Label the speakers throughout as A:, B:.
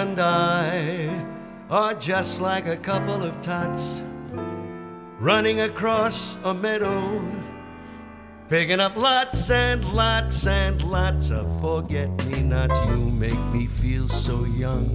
A: and I are just like a couple of tots running across a meadow, picking up lots and lots and lots of forget-me-nots. You make me feel so young.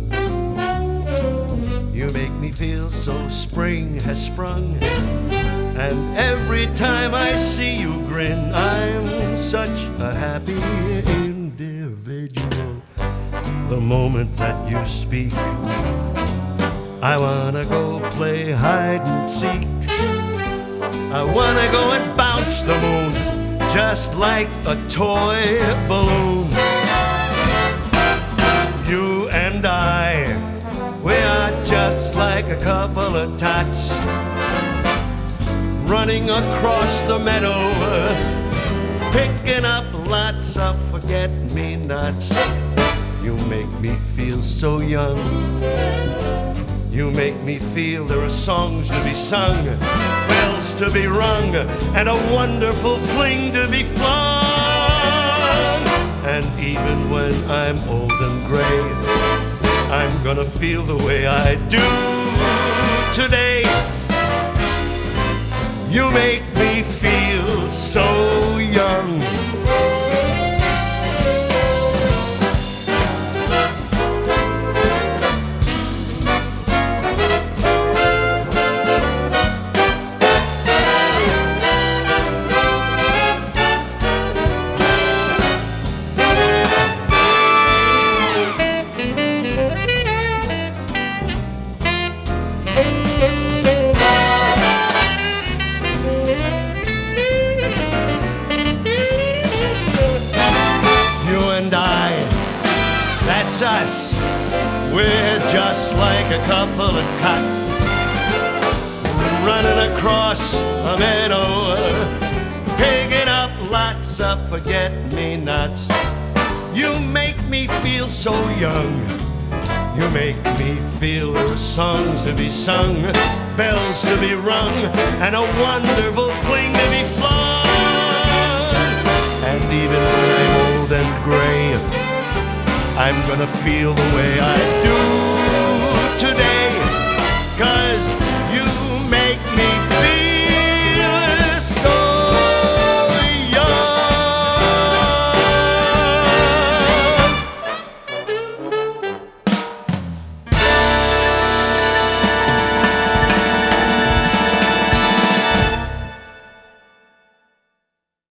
A: You make me feel so spring has sprung. And every time I see you grin, I'm such a happy individual. The moment that you speak, I wanna go play hide and seek. I wanna go and bounce the moon just like a toy balloon. You and I, we are just like a couple of tots running across the meadow, picking up lots of forget-me-nots. You make me feel so young. You make me feel there are songs to be sung, bells to be rung, and a wonderful fling to be flung. And even when I'm old and gray, I'm gonna feel the way I do today. You make me feel so young. That's us. We're just like a couple of cotton running across a meadow, picking up lots of forget-me-nots. You make me feel so young. You make me feel there are songs to be sung, bells to be rung, and a wonderful fling to be flung. And even when I'm old and gray, I'm gonna feel the way I do today.